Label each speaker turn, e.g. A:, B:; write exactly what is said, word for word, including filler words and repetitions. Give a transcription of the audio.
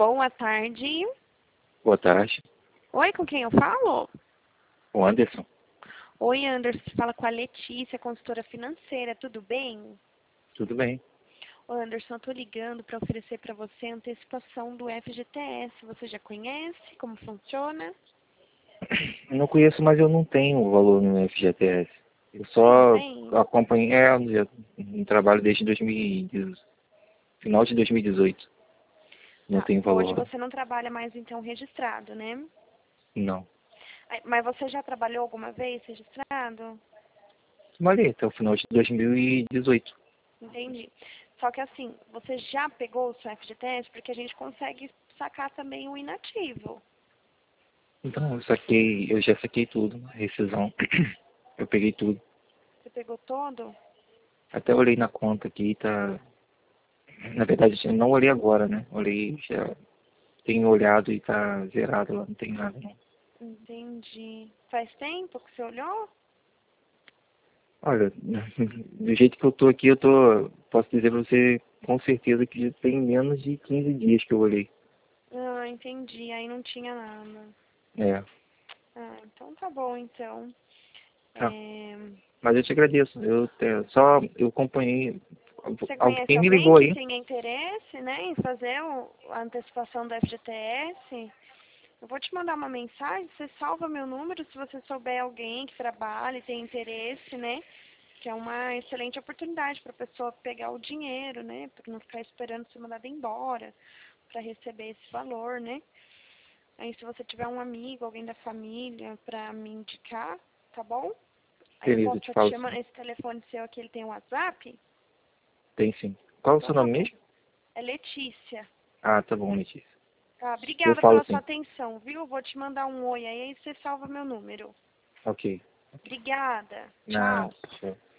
A: Boa tarde.
B: Boa tarde.
A: Oi, com quem eu falo?
B: O Anderson.
A: Oi, Anderson. Você fala com a Letícia, consultora financeira. Tudo bem?
B: Tudo bem.
A: Ô, Anderson, eu tô ligando para oferecer para você a antecipação do F G T S. Você já conhece como funciona?
B: Eu não conheço, mas eu não tenho o valor no F G T S. Eu
A: Você não
B: só
A: tem?
B: acompanhei é, eu não trabalho desde dois mil e dezoito, final de dois mil e dezoito. Não
A: Tá.
B: tenho
A: Hoje
B: valor.
A: você não trabalha mais, então, registrado, né?
B: Não.
A: Ai, mas você já trabalhou alguma vez registrado?
B: Trabalhei até o final de dois mil e dezoito.
A: Entendi. Só que assim, você já pegou o seu F G T S? Porque a gente consegue sacar também o inativo.
B: Então, eu saquei, eu já saquei tudo, rescisão. Eu peguei tudo.
A: Você pegou todo?
B: Até olhei na conta aqui, tá. Na verdade, eu não olhei agora, né? Olhei, já tenho olhado e tá zerado lá, não tem nada não.
A: Entendi. Faz tempo que você olhou?
B: Olha, do jeito que eu tô aqui, eu tô, posso dizer pra você com certeza que já tem menos de quinze dias que eu olhei.
A: Ah, entendi. Aí não tinha nada.
B: É,
A: Ah, então tá bom, então.
B: tá.
A: É...
B: Mas eu te agradeço. Eu te- só eu acompanhei.
A: Você conhece
B: Alguém me
A: alguém
B: ligou
A: que
B: aí.
A: tenha interesse, né, em fazer o- a antecipação do F G T S? Eu vou te mandar uma mensagem, você salva meu número se você souber alguém que trabalha e tem interesse, né? Que é uma excelente oportunidade para a pessoa pegar o dinheiro, né? Para não ficar esperando ser mandada embora para receber esse valor, né? Aí se você tiver um amigo, alguém da família para me indicar, tá bom? Aí eu
B: Beleza,
A: posso
B: eu te
A: estar te
B: falo
A: chamando,
B: sim.
A: esse telefone seu aqui, ele tem um WhatsApp?
B: Tem sim. Qual é o
A: Então
B: seu
A: tá
B: nome
A: bom.
B: mesmo?
A: É Letícia.
B: Ah, tá bom, Letícia.
A: Tá,
B: Eu
A: obrigada
B: falo
A: pela sua
B: sim.
A: atenção, viu? Vou te mandar um oi aí, aí você salva meu número.
B: Ok.
A: Obrigada.
B: Na,
A: Tchau.
B: tchau.